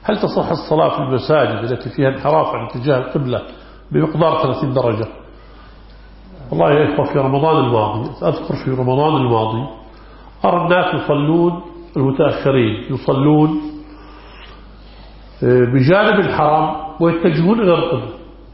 هل تصح الصلاة في المساجد التي فيها انحراف عن اتجاه القبلة بمقدار 30 درجة؟ والله يا إخوة، في رمضان الماضي، أذكر في رمضان الماضي أرى الناس يصلون، المتأخرين يصلون بجانب الحرم ويتجهون إلى القبلة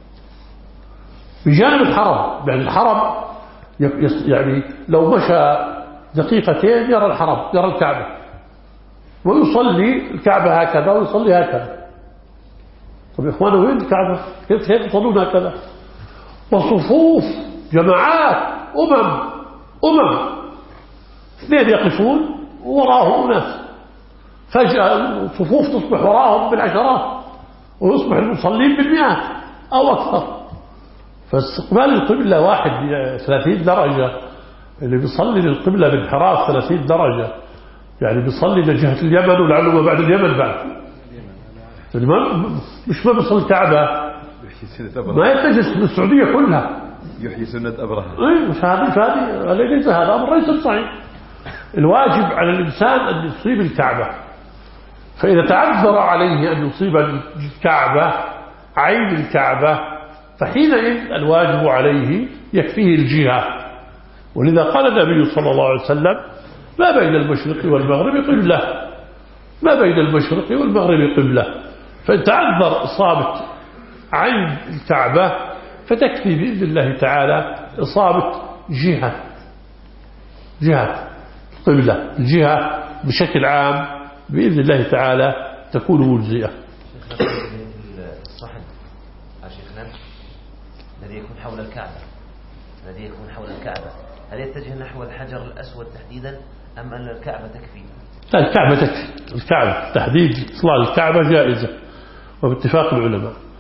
بجانب الحرم. يعني الحرم يعني لو مشى دقيقتين يرى الحرم، يرى الكعبة، ويصلي الكعبة هكذا ويصلي هكذا. طب يا إخوانا، وين الكعبة؟ كيف يصلون هكذا؟ وصفوف جماعات أمم اثنين يقفون وراهم ناس، فجأة الصفوف تصبح وراهم بالعشرات ويصبح المصلين بالمئات أو أكثر. فاستقبال القبلة واحد 30 درجة، اللي بيصلي للقبلة بانحراف 30 درجة يعني بيصلي لجهة اليمن، ولعله ما بعد اليمن بعد، يعني مش ما بيصلي الكعبة، ما يتجس من السعودية كلها، يحيي سنة أبرهة. مش هذه ليس هذا أمر ليس صحيح. الواجب على الإنسان أن يصيب الكعبة، فإذا تعذر عليه أن يصيب الكعبة عين الكعبة فحينئذ الواجب عليه يكفيه الجهة. ولذا قال النبي صلى الله عليه وسلم: ما بين المشرق والمغرب قبلة، ما بين المشرق والمغرب قبلة. فإن تعذر إصابة عين الكعبة فتكفي بإذن الله تعالى إصابة جهة قبلة، الجهة بشكل عام بإذن الله تعالى تكون مجزئة. الصحن شيخنا الذي يكون حول الكعبة هل يتجه نحو الحجر الأسود تحديدا أم أن الكعبة تكفي؟ لا، الكعبة تكفي. الكعبة تحديد إصلاح الكعبة جائزة وباتفاق العلماء.